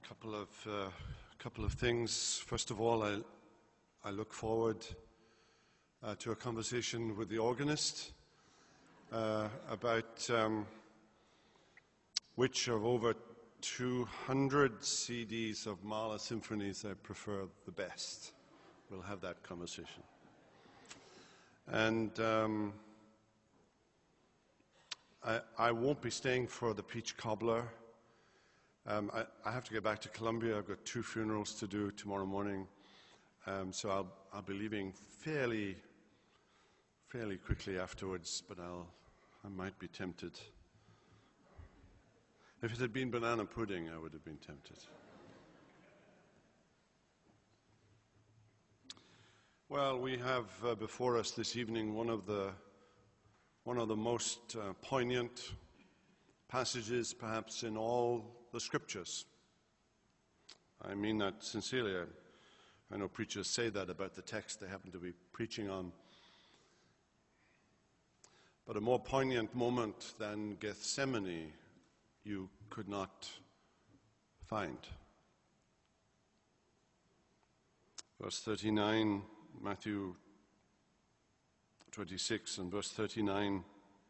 couple of things. First of all, I look forward to a conversation with the organist about which of over 200 CDs of Mahler symphonies I prefer the best. We'll have that conversation. And I won't be staying for the Peach Cobbler. I have to get back to Colombia. I've got 2 funerals to do tomorrow morning, so I'll be leaving fairly quickly afterwards. But I might be tempted. If it had been banana pudding, I would have been tempted. Well, we have before us this evening one of the most poignant passages, perhaps, in all the Scriptures. I mean that sincerely. I know preachers say that about the text they happen to be preaching on. But a more poignant moment than Gethsemane you could not find. Verse 39, Matthew 26 and verse 39.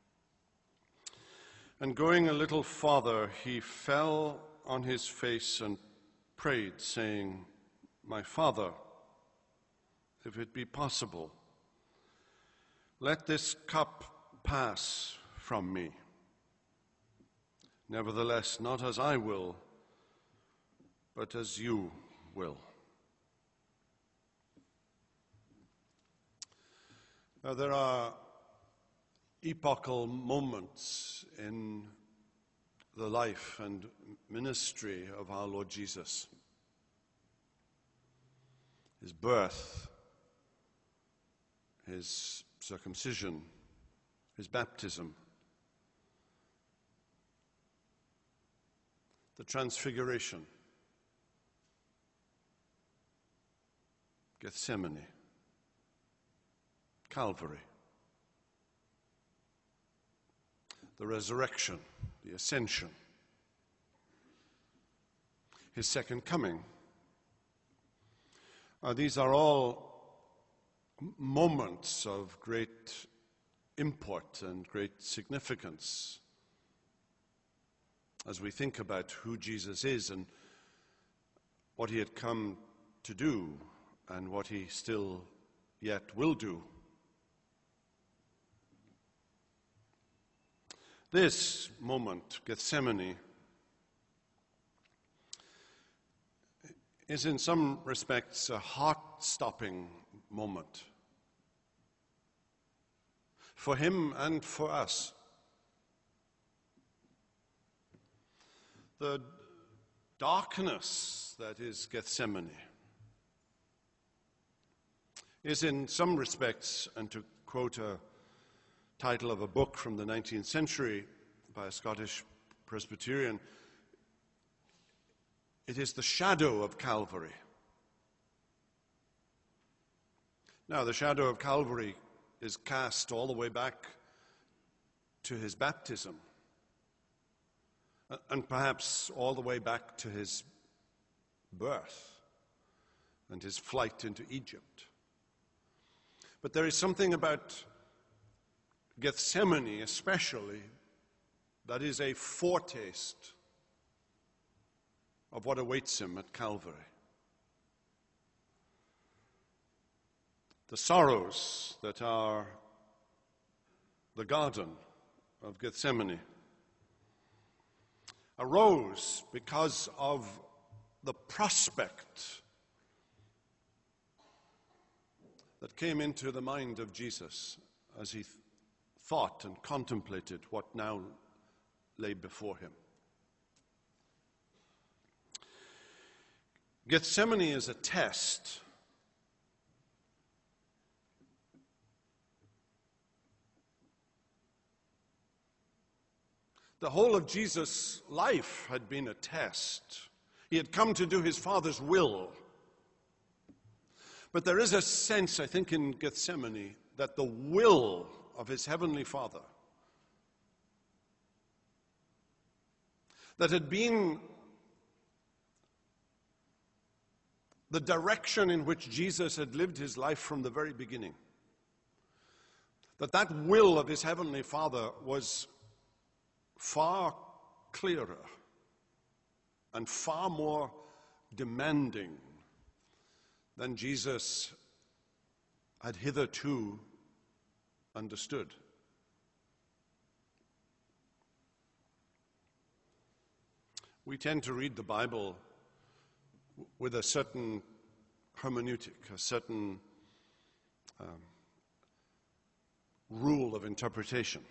And going a little farther, he fell on his face and prayed, saying, My Father, if it be possible, let this cup pass from me. Nevertheless, not as I will, but as you will. Now, there are epochal moments in the life and ministry of our Lord Jesus. His birth, his circumcision, his baptism, the transfiguration, Gethsemane, Calvary, the resurrection, the ascension, his second coming. These are all moments of great import and great significance as we think about who Jesus is and what he had come to do and what he still yet will do. This moment, Gethsemane, is in some respects a heart-stopping moment for him and for us. The darkness that is Gethsemane is in some respects, and to quote a title of a book from the 19th century by a Scottish Presbyterian, it is the shadow of Calvary. Now, the shadow of Calvary is cast all the way back to his baptism, and perhaps all the way back to his birth and his flight into Egypt. But there is something about Gethsemane especially that is a foretaste of what awaits him at Calvary. The sorrows that are the Garden of Gethsemane arose because of the prospect that came into the mind of Jesus as he thought and contemplated what now lay before him. Gethsemane is a test. The whole of Jesus' life had been a test. He had come to do his Father's will. But there is a sense, I think, in Gethsemane that the will of his heavenly Father that had been the direction in which Jesus had lived his life from the very beginning. That will of his heavenly Father was far clearer and far more demanding than Jesus had hitherto understood. We tend to read the Bible with a certain hermeneutic, a certain rule of interpretation.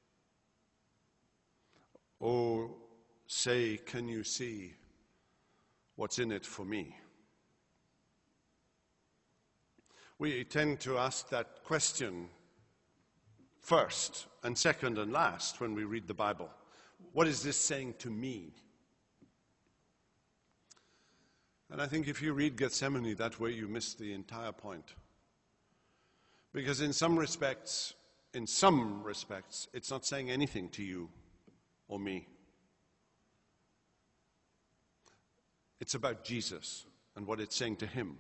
Oh, say, can you see what's in it for me? We tend to ask that question first and second and last when we read the Bible. What is this saying to me? And I think if you read Gethsemane that way, you miss the entire point. Because in some respects, it's not saying anything to you or me. It's about Jesus and what it's saying to him.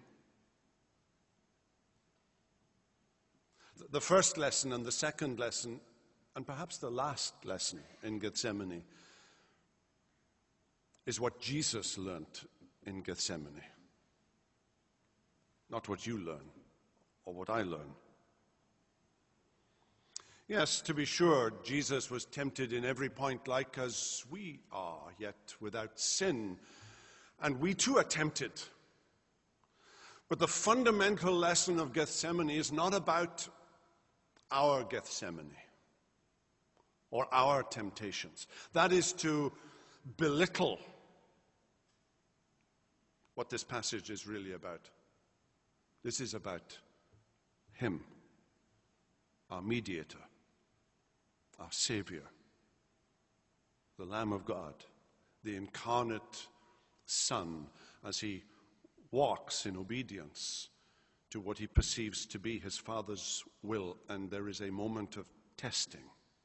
The first lesson and the second lesson, and perhaps the last lesson in Gethsemane, is what Jesus learned in Gethsemane, not what you learn or what I learn. Yes, to be sure, Jesus was tempted in every point like as we are, yet without sin. And we too are tempted. But the fundamental lesson of Gethsemane is not about our Gethsemane or our temptations. That is to belittle what this passage is really about. This is about him, our mediator, our Savior, the Lamb of God, the incarnate Son, as he walks in obedience to what he perceives to be his Father's will, and there is a moment of testing.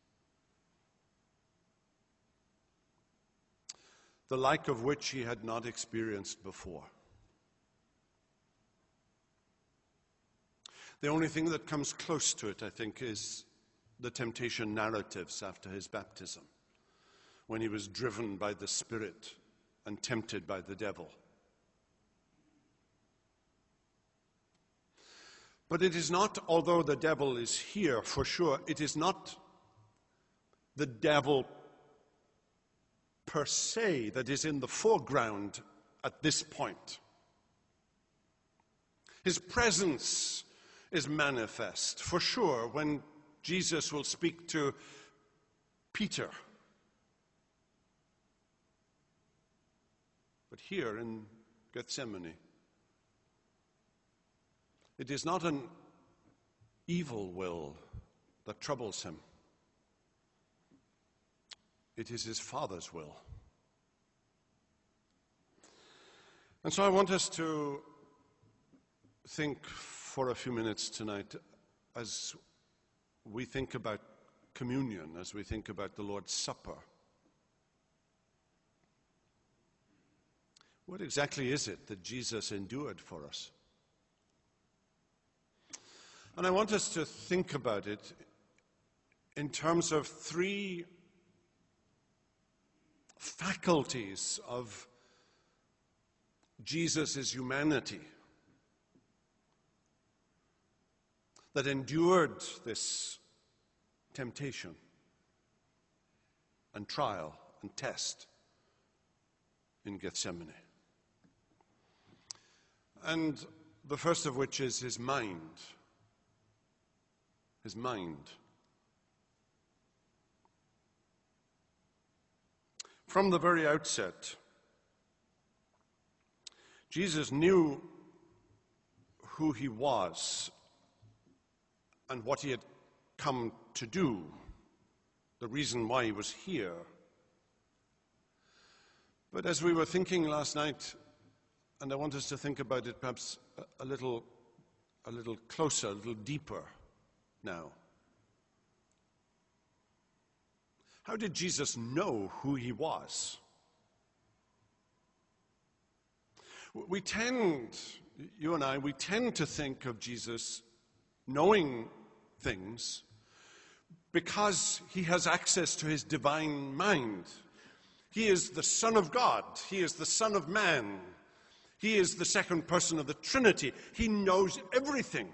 The like of which he had not experienced before. The only thing that comes close to it, I think, is the temptation narratives after his baptism, when he was driven by the Spirit and tempted by the devil. But it is not, although the devil is here for sure, it is not the devil per se that is in the foreground at this point. His presence is manifest for sure when Jesus will speak to Peter. But here in Gethsemane, it is not an evil will that troubles him. It is his Father's will. And so I want us to think for a few minutes tonight as we think about communion, as we think about the Lord's Supper. What exactly is it that Jesus endured for us? And I want us to think about it in terms of three faculties of Jesus' humanity that endured this temptation and trial and test in Gethsemane. And the first of which is his mind. His mind. From the very outset, Jesus knew who he was and what he had come to do, the reason why he was here. But as we were thinking last night, and I want us to think about it perhaps a little closer, a little deeper now. How did Jesus know who he was? You and I, we tend to think of Jesus knowing things because he has access to his divine mind. He is the Son of God. He is the Son of Man. He is the second person of the Trinity. He knows everything.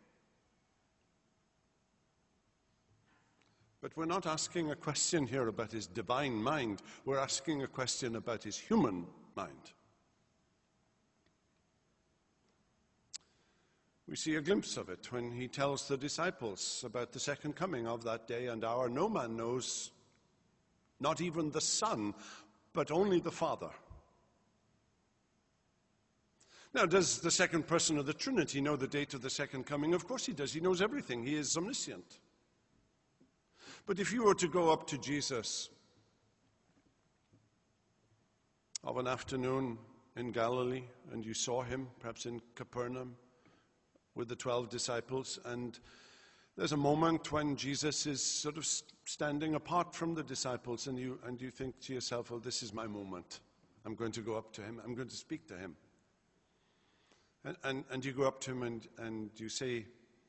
But we're not asking a question here about his divine mind. We're asking a question about his human mind. We see a glimpse of it when he tells the disciples about the second coming of that day and hour. No man knows, not even the Son, but only the Father. Now, does the second person of the Trinity know the date of the second coming? Of course he does. He knows everything. He is omniscient. But if you were to go up to Jesus of an afternoon in Galilee and you saw him, perhaps in Capernaum, with the 12 disciples, and there's a moment when Jesus is sort of standing apart from the disciples, and you think to yourself, well, this is my moment. I'm going to go up to him. I'm going to speak to him. And you go up to him and you say,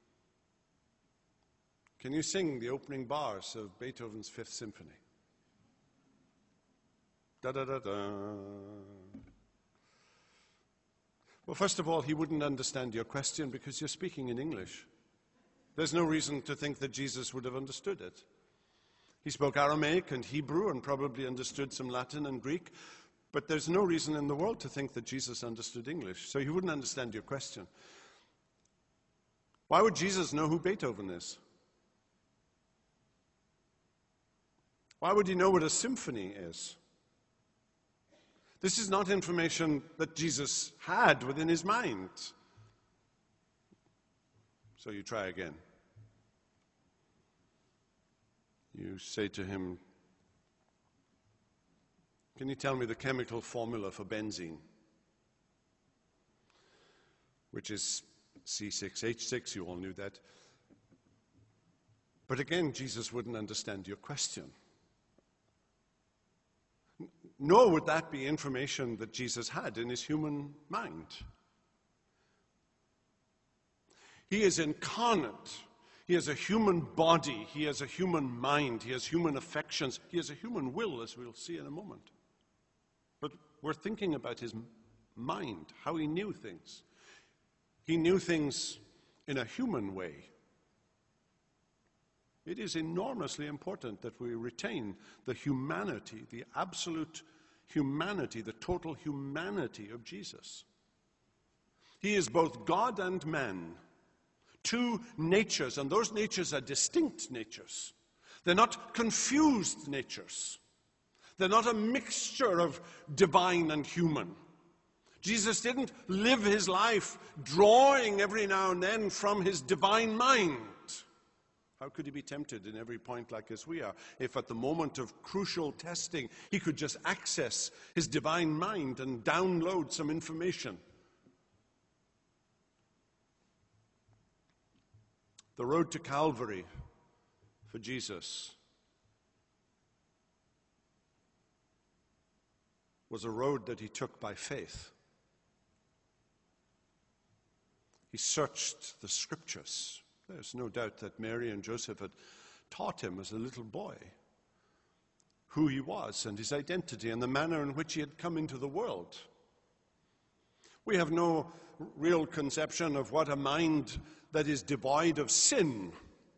can you sing the opening bars of Beethoven's Fifth Symphony? Da-da-da-da. Well, first of all, he wouldn't understand your question because you're speaking in English. There's no reason to think that Jesus would have understood it. He spoke Aramaic and Hebrew and probably understood some Latin and Greek, but there's no reason in the world to think that Jesus understood English, so he wouldn't understand your question. Why would Jesus know who Beethoven is? Why would he know what a symphony is? This is not information that Jesus had within his mind. So you try again. You say to him, can you tell me the chemical formula for benzene? Which is C6H6, you all knew that. But again, Jesus wouldn't understand your question. Nor would that be information that Jesus had in his human mind. He is incarnate. He has a human body. He has a human mind. He has human affections. He has a human will, as we'll see in a moment. But we're thinking about his mind, how he knew things. He knew things in a human way. It is enormously important that we retain the humanity, the absolute humanity, the total humanity of Jesus. He is both God and man, two natures, and those natures are distinct natures. They're not confused natures. They're not a mixture of divine and human. Jesus didn't live his life drawing every now and then from his divine mind. How could he be tempted in every point like as we are, if at the moment of crucial testing he could just access his divine mind and download some information? The road to Calvary for Jesus was a road that he took by faith. He searched the scriptures. There's no doubt that Mary and Joseph had taught him as a little boy who he was and his identity and the manner in which he had come into the world. We have no real conception of what a mind that is devoid of sin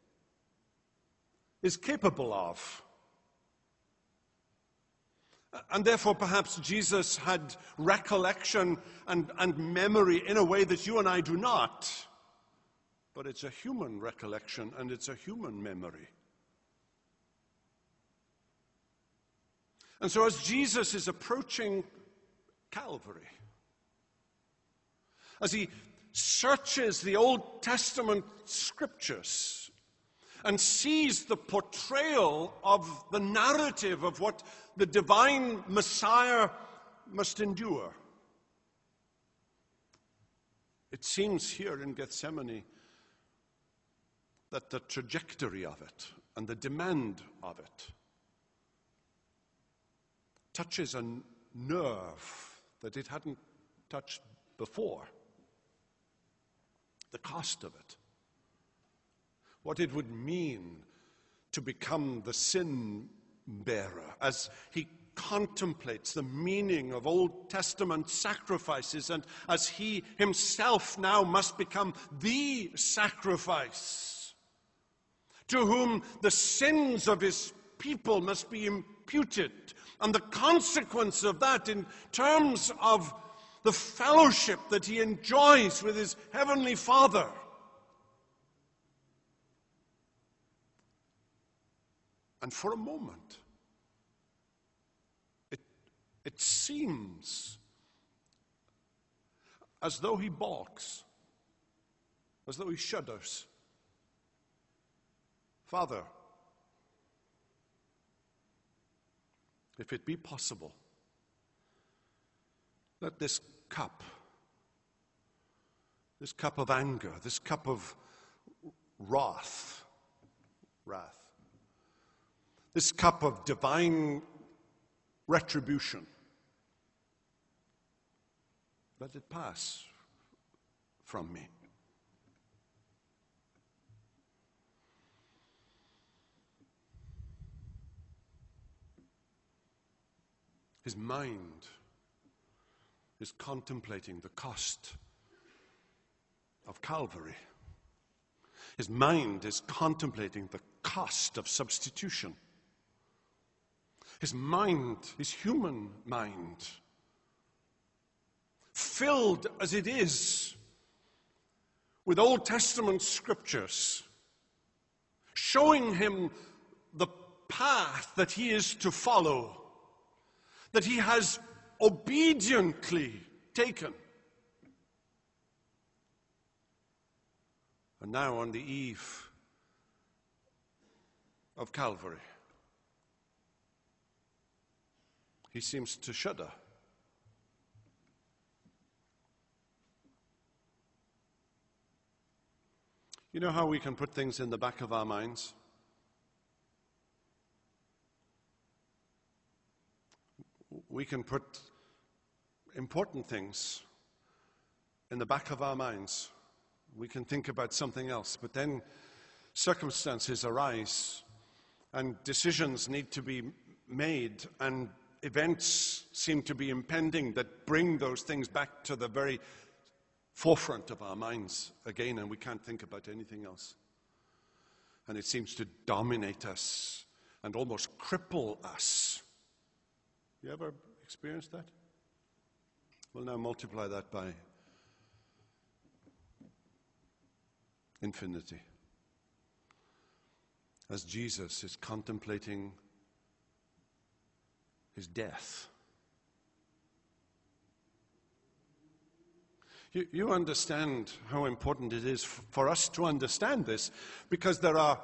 is capable of. And therefore, perhaps Jesus had recollection and memory in a way that you and I do not. But it's a human recollection and it's a human memory. And so as Jesus is approaching Calvary, as he searches the Old Testament scriptures and sees the portrayal of the narrative of what the divine Messiah must endure, it seems here in Gethsemane that the trajectory of it and the demand of it touches a nerve that it hadn't touched before. The cost of it. What it would mean to become the sin bearer as he contemplates the meaning of Old Testament sacrifices, and as he himself now must become the sacrifice to whom the sins of his people must be imputed, and the consequence of that in terms of the fellowship that he enjoys with his heavenly Father. And for a moment, it seems as though he balks, as though he shudders. Father, if it be possible, let this cup of anger, this cup of wrath, this cup of divine retribution, let it pass from me. His mind is contemplating the cost of Calvary. His mind is contemplating the cost of substitution. His mind, his human mind, filled as it is with Old Testament scriptures, showing him the path that he is to follow, that he has obediently taken. And now on the eve of Calvary, he seems to shudder. You know how we can put things in the back of our minds? We can put important things in the back of our minds. We can think about something else, but then circumstances arise and decisions need to be made, and events seem to be impending that bring those things back to the very forefront of our minds again, and we can't think about anything else. And it seems to dominate us and almost cripple us. You ever experienced that? We'll now multiply that by infinity. As Jesus is contemplating his death. You understand how important it is for us to understand this, because there are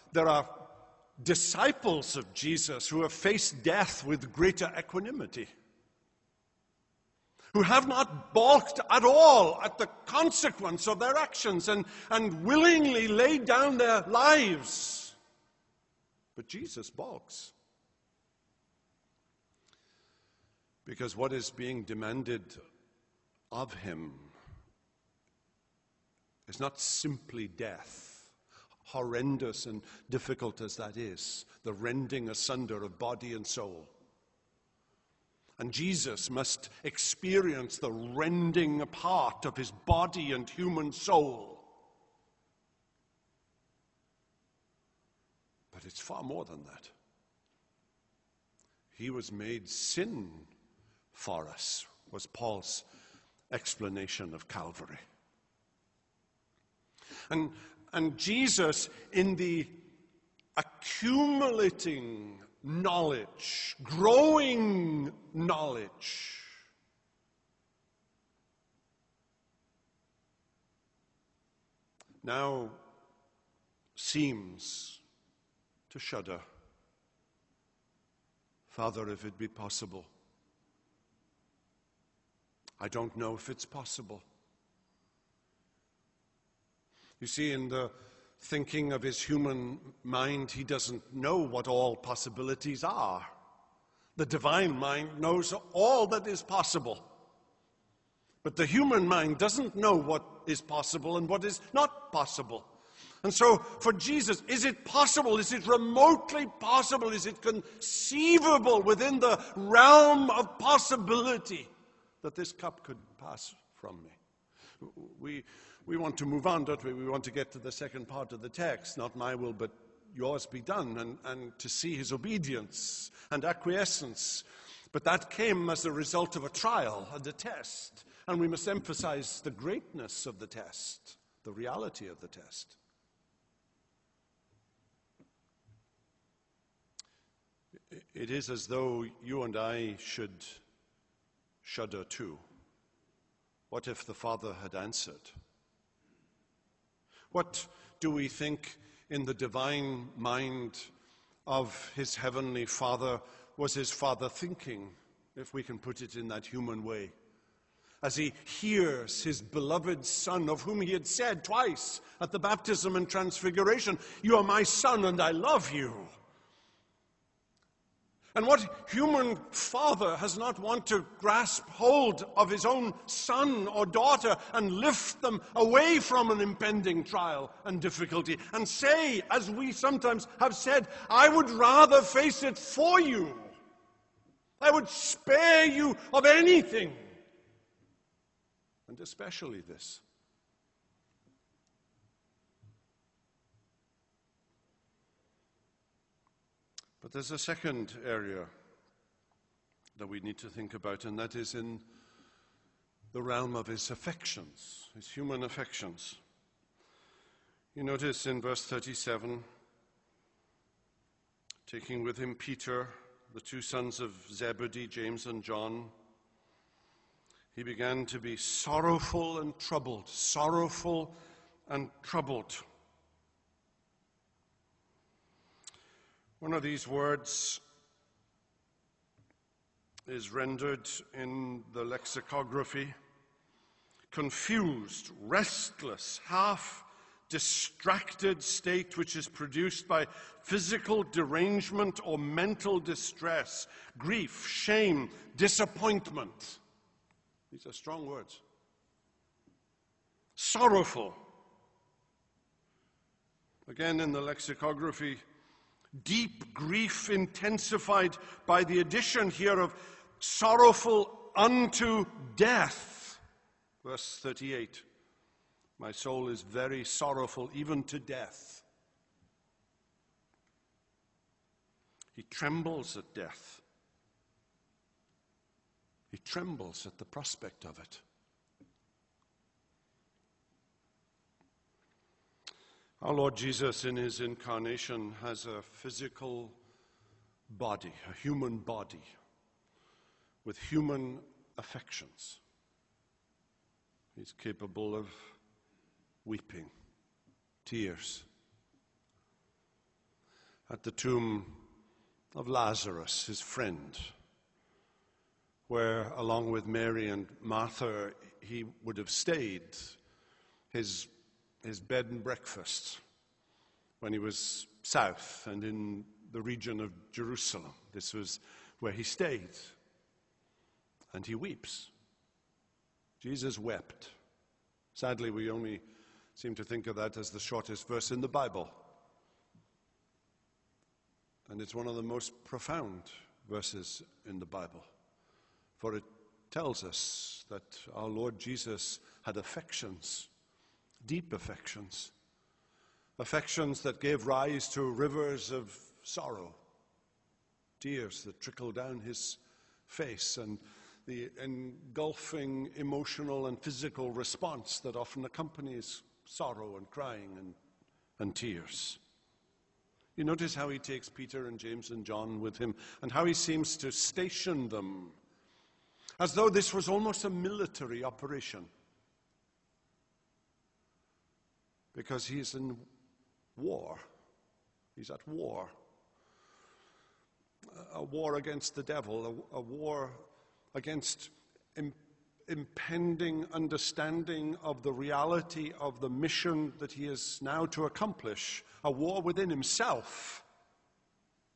disciples of Jesus who have faced death with greater equanimity, who have not balked at all at the consequence of their actions and willingly laid down their lives. But Jesus balks. Because what is being demanded of him is not simply death, horrendous and difficult as that is, the rending asunder of body and soul. And Jesus must experience the rending apart of his body and human soul. But it's far more than that. He was made sin for us, was Paul's explanation of Calvary. And Jesus, in the accumulating knowledge, growing knowledge, now seems to shudder. Father, if it be possible. I don't know if it's possible. You see, in the thinking of his human mind, he doesn't know what all possibilities are. The divine mind knows all that is possible. But the human mind doesn't know what is possible and what is not possible. And so for Jesus, is it possible? Is it remotely possible? Is it conceivable within the realm of possibility that this cup could pass from me? We want to move on, don't we? We want to get to the second part of the text. Not my will, but yours be done, and to see his obedience and acquiescence. But that came as a result of a trial and a test. And we must emphasize the greatness of the test, the reality of the test. It is as though you and I should shudder too. What if the Father had answered? What do we think in the divine mind of his heavenly Father was his Father thinking, if we can put it in that human way, as he hears his beloved Son, of whom he had said twice at the baptism and transfiguration, "You are my Son and I love you." And what human father has not wanted to grasp hold of his own son or daughter and lift them away from an impending trial and difficulty and say, as we sometimes have said, "I would rather face it for you. I would spare you of anything." And especially this. But there's a second area that we need to think about, and that is in the realm of his affections, his human affections. You notice in verse 37, taking with him Peter, the two sons of Zebedee, James and John, he began to be sorrowful and troubled, sorrowful and troubled. One of these words is rendered in the lexicography, confused, restless, half-distracted state which is produced by physical derangement or mental distress, grief, shame, disappointment. These are strong words. Sorrowful. Again, in the lexicography, deep grief intensified by the addition here of sorrowful unto death. Verse 38, my soul is very sorrowful, even to death. He trembles at death. He trembles at the prospect of it. Our Lord Jesus in his incarnation has a physical body, a human body, with human affections. He's capable of weeping, tears. At the tomb of Lazarus, his friend, where along with Mary and Martha he would have stayed, his bed and breakfast when he was south and in the region of Jerusalem. This was where he stayed. And he weeps. Jesus wept. Sadly, we only seem to think of that as the shortest verse in the Bible. And it's one of the most profound verses in the Bible. For it tells us that our Lord Jesus had affections, deep affections, affections that gave rise to rivers of sorrow, tears that trickled down his face, and the engulfing emotional and physical response that often accompanies sorrow and crying and tears. You notice how he takes Peter and James and John with him, and how he seems to station them as though this was almost a military operation. Because he's in war. He's at war. A war against the devil, a war against impending understanding of the reality of the mission that he is now to accomplish, a war within himself.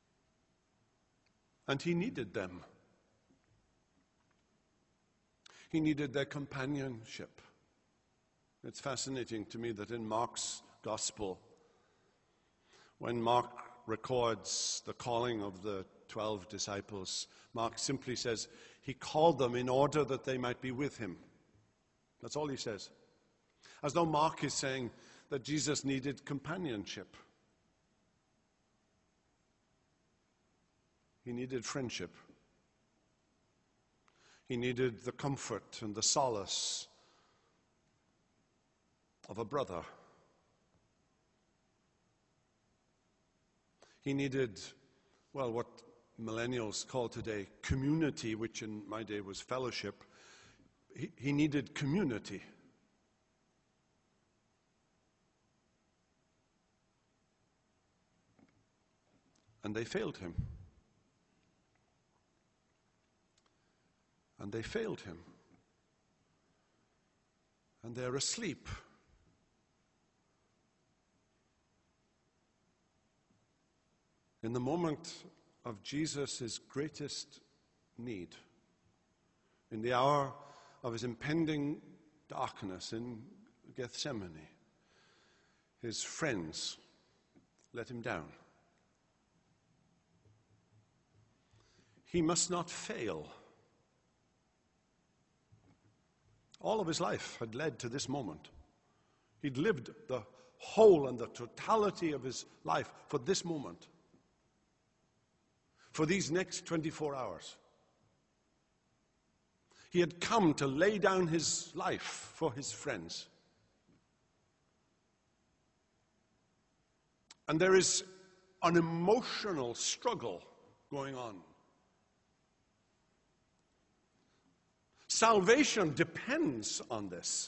And he needed them. He needed their companionship. It's fascinating to me that in Mark's gospel, when Mark records the calling of the 12 disciples, Mark simply says he called them in order that they might be with him. That's all he says. As though Mark is saying that Jesus needed companionship. He needed friendship. He needed the comfort and the solace of a brother. He needed, well, what millennials call today community, which in my day was fellowship. He needed community. And they failed him. And they failed him. And they're asleep. In the moment of Jesus' greatest need, in the hour of his impending darkness in Gethsemane, his friends let him down. He must not fail. All of his life had led to this moment. He'd lived the whole and the totality of his life for this moment. For these next 24 hours. He had come to lay down his life for his friends. And there is an emotional struggle going on. Salvation depends on this.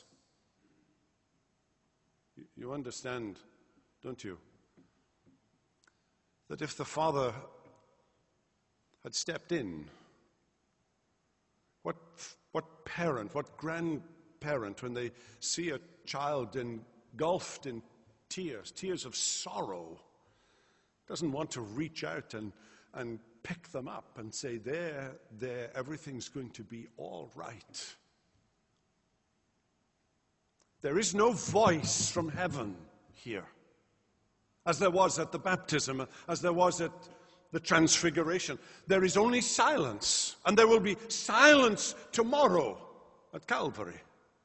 You understand, don't you? That if the Father had stepped in, what parent, what grandparent, when they see a child engulfed in tears of sorrow, doesn't want to reach out and pick them up and say, there, everything's going to be all right. There is no voice from heaven here, as there was at the baptism, as there was at the transfiguration. There is only silence, and there will be silence tomorrow at Calvary.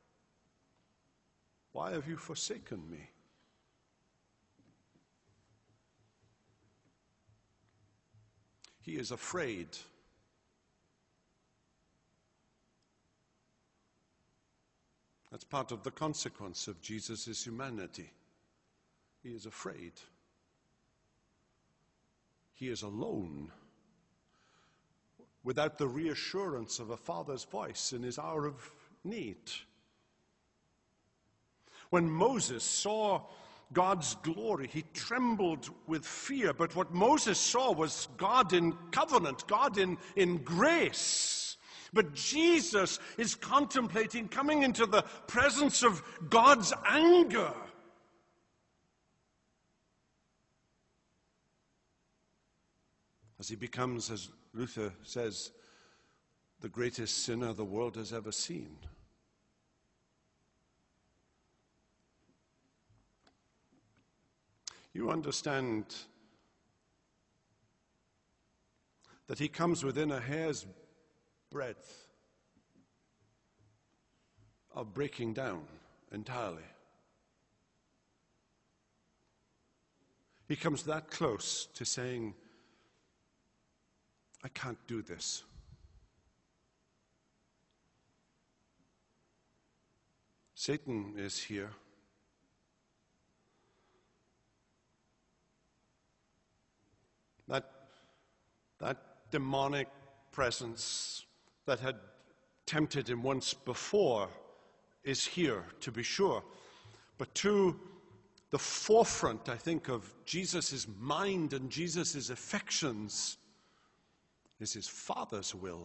Why have you forsaken me? He is afraid. That's part of the consequence of Jesus' humanity. He is afraid. He is alone, without the reassurance of a father's voice in his hour of need. When Moses saw God's glory, he trembled with fear. But what Moses saw was God in covenant, God in grace. But Jesus is contemplating coming into the presence of God's anger. As he becomes, as Luther says, the greatest sinner the world has ever seen. You understand that he comes within a hair's breadth of breaking down entirely. He comes that close to saying, I can't do this. Satan is here. That demonic presence that had tempted him once before is here, to be sure. But to the forefront, I think, of Jesus' mind and Jesus' affections is his Father's will.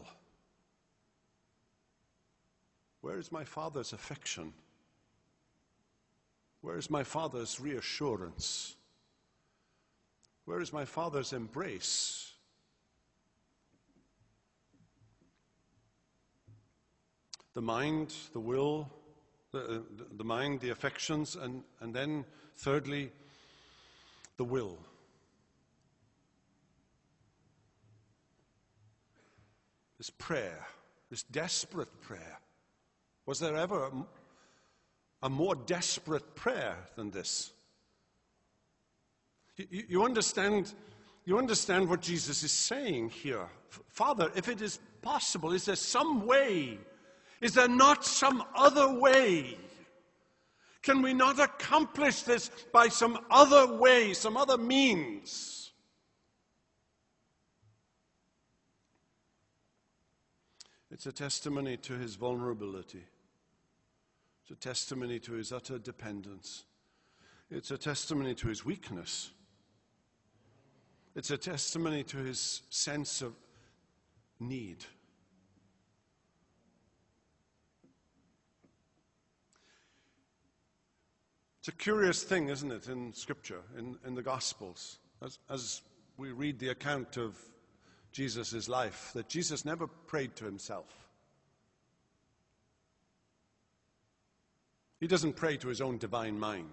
Where is my Father's affection? Where is my Father's reassurance? Where is my Father's embrace? the mind, the will, the mind, the affections, and then thirdly, the will. This prayer, this desperate prayer. Was there ever a more desperate prayer than this? You understand what Jesus is saying here. Father, if it is possible, is there some way? Is there not some other way? Can we not accomplish this by some other way, some other means? It's a testimony to his vulnerability. It's a testimony to his utter dependence. It's a testimony to his weakness. It's a testimony to his sense of need. It's a curious thing, isn't it, in Scripture, in the Gospels, as we read the account of Jesus' life, that Jesus never prayed to himself. He doesn't pray to his own divine mind.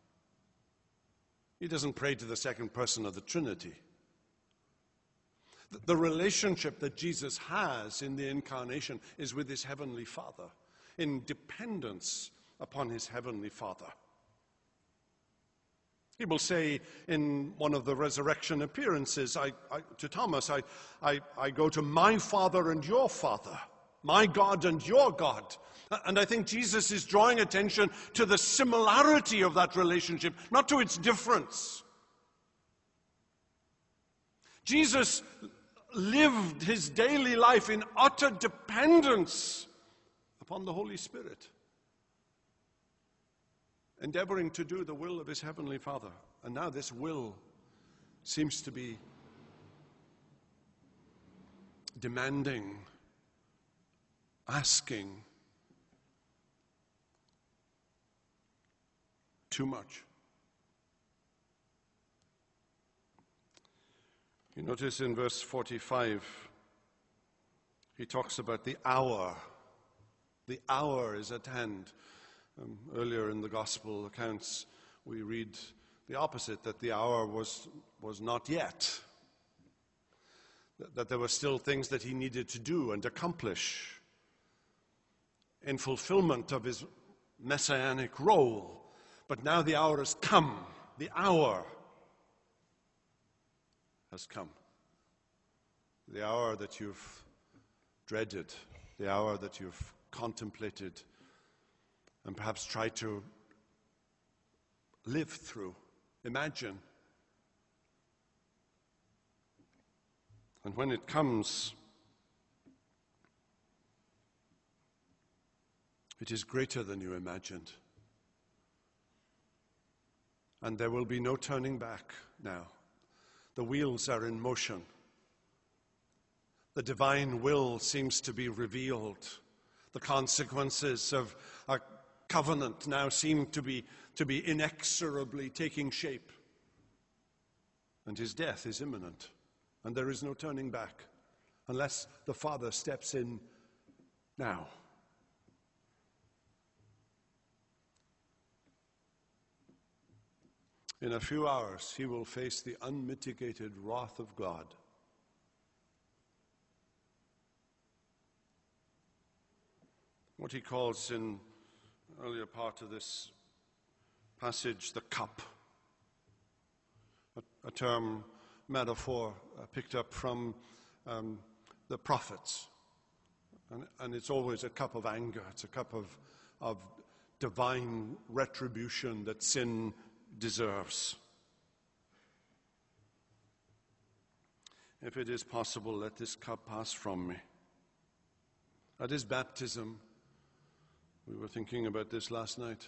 He doesn't pray to the second person of the Trinity. The relationship that Jesus has in the incarnation is with his heavenly Father, in dependence upon his heavenly Father. He will say in one of the resurrection appearances to Thomas, I go to my Father and your Father, my God and your God. And I think Jesus is drawing attention to the similarity of that relationship, not to its difference. Jesus lived his daily life in utter dependence upon the Holy Spirit, endeavoring to do the will of his heavenly Father. And now this will seems to be demanding, asking too much. You notice in verse 45, he talks about the hour. The hour is at hand. Earlier in the gospel accounts, we read the opposite, that the hour was not yet. That there were still things that he needed to do and accomplish in fulfillment of his messianic role. But now the hour has come. The hour has come. The hour that you've dreaded, the hour that you've contemplated and perhaps tried to live through, imagine. And when it comes, it is greater than you imagined. And there will be no turning back now. The wheels are in motion. The divine will seems to be revealed. The consequences of a covenant now seem to be inexorably taking shape. And his death is imminent. And there is no turning back unless the Father steps in now. In a few hours, he will face the unmitigated wrath of God. What he calls in earlier part of this passage, the cup, a term, metaphor picked up from the prophets. And it's always a cup of anger. It's a cup of divine retribution that sin deserves. If it is possible, let this cup pass from me. At his baptism, we were thinking about this last night.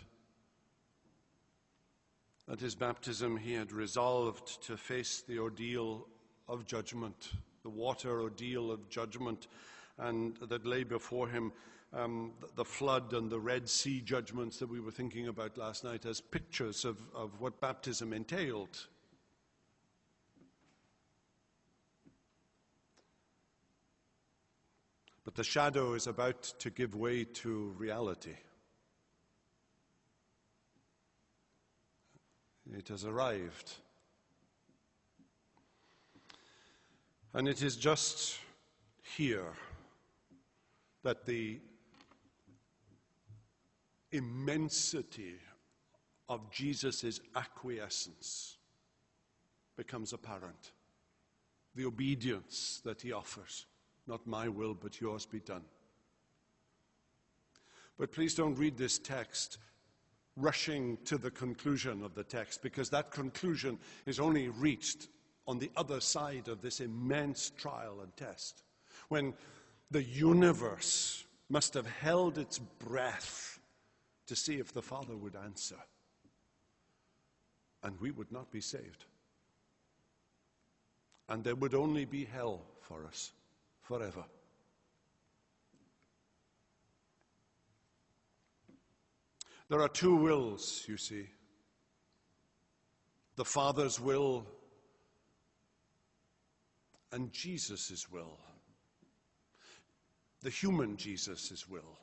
At his baptism, he had resolved to face the ordeal of judgment, the water ordeal of judgment, and that lay before him, the flood and the Red Sea judgments that we were thinking about last night as pictures of what baptism entailed. But But the shadow is about to give way to reality. It has arrived. And it is just here that the immensity of Jesus' acquiescence becomes apparent. The obedience that he offers. Not my will, but yours be done. But please don't read this text rushing to the conclusion of the text, because that conclusion is only reached on the other side of this immense trial and test, when the universe must have held its breath to see if the Father would answer, and we would not be saved. And there would only be hell for us forever. There are two wills, you see. The Father's will and Jesus' will. The human Jesus' will.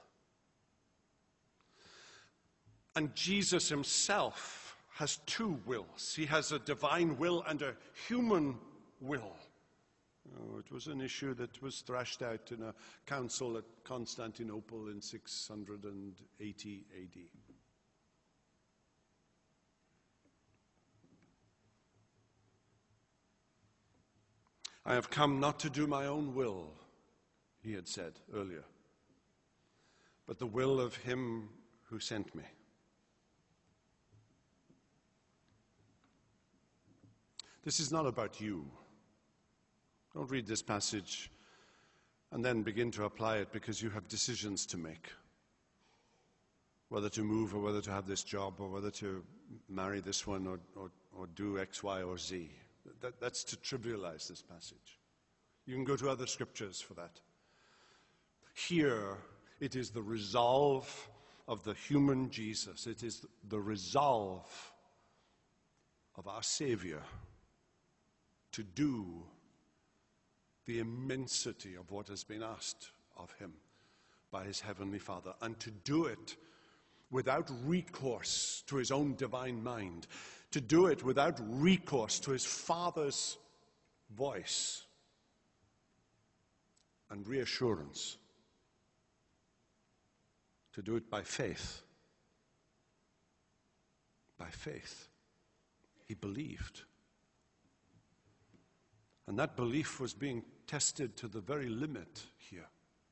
And Jesus himself has two wills. He has a divine will and a human will. Oh, it was an issue that was thrashed out in a council at Constantinople in 680 AD. I have come not to do my own will, he had said earlier, but the will of him who sent me. This is not about you. Don't read this passage and then begin to apply it, because you have decisions to make. Whether to move, or whether to have this job, or whether to marry this one, or do X, Y, or Z. That's to trivialize this passage. You can go to other scriptures for that. Here, it is the resolve of the human Jesus. It is the resolve of our Savior to do the immensity of what has been asked of him by his heavenly Father, and to do it without recourse to his own divine mind, to do it without recourse to his Father's voice and reassurance, to do it by faith. By faith. He believed. And that belief was being tested to the very limit here.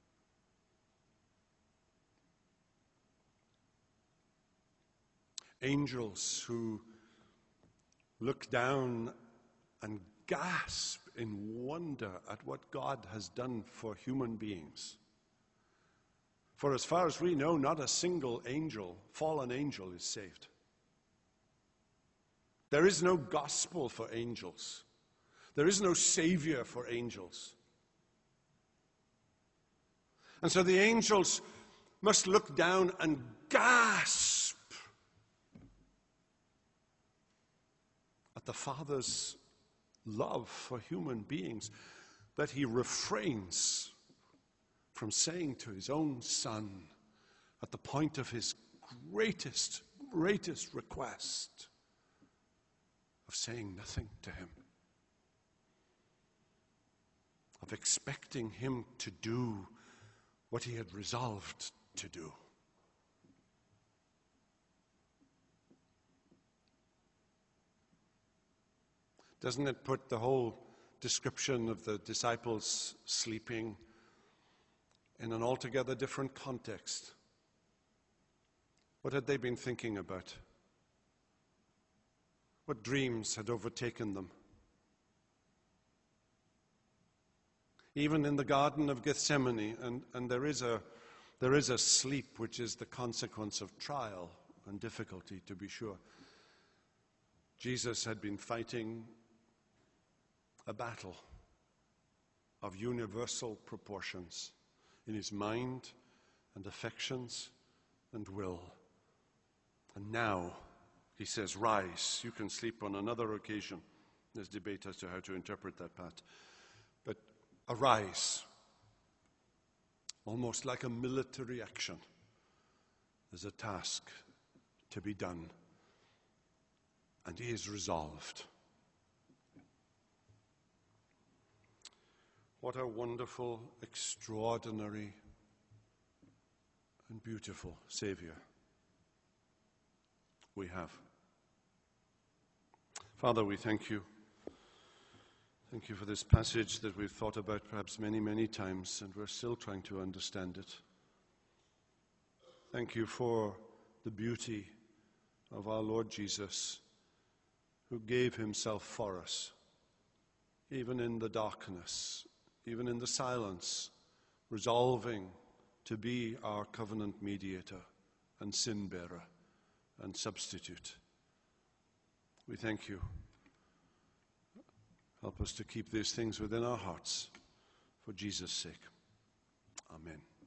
Angels who look down and gasp in wonder at what God has done for human beings. For as far as we know, not a single angel, fallen angel, is saved. There is no gospel for angels. There is no savior for angels. And so the angels must look down and gasp at the Father's love for human beings, that he refrains from saying to his own Son at the point of his greatest request, of saying nothing to him, of expecting him to do what he had resolved to do. Doesn't it put the whole description of the disciples sleeping in an altogether different context? What had they been thinking about? What dreams had overtaken them? Even in the Garden of Gethsemane, and there is a sleep which is the consequence of trial and difficulty, to be sure. Jesus had been fighting a battle of universal proportions in his mind and affections and will. And now he says, rise. You can sleep on another occasion. There's debate as to how to interpret that part. But arise. almost like a military action. There's a task to be done, and he is resolved. What a wonderful, extraordinary, and beautiful Savior we have. Father, we thank you. Thank you for this passage that we've thought about perhaps many, many times, and we're still trying to understand it. Thank you for the beauty of our Lord Jesus, who gave himself for us, even in the darkness, even in the silence, resolving to be our covenant mediator and sin bearer and substitute. We thank you. Help us to keep these things within our hearts for Jesus' sake. Amen.